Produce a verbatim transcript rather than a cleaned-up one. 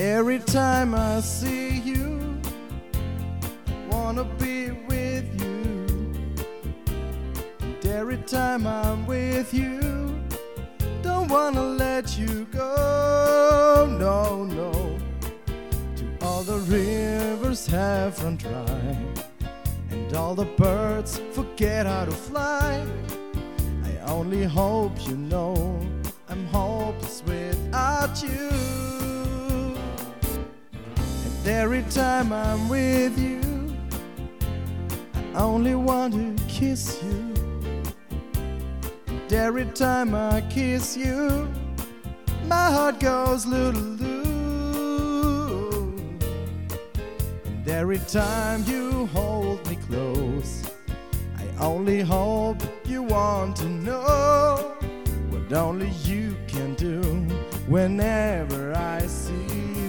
Every time I see you, I wanna be with you. And every time I'm with you, don't wanna let you go. No, no. To all the rivers have run dry, and all the birds forget how to fly. I only hope you know I'm hopeless without you. And every time I'm with you, I only want to kiss you. And every time I kiss you, my heart goes loo-loo. And every time you hold me close, I only hope you want to know what only you can do whenever I see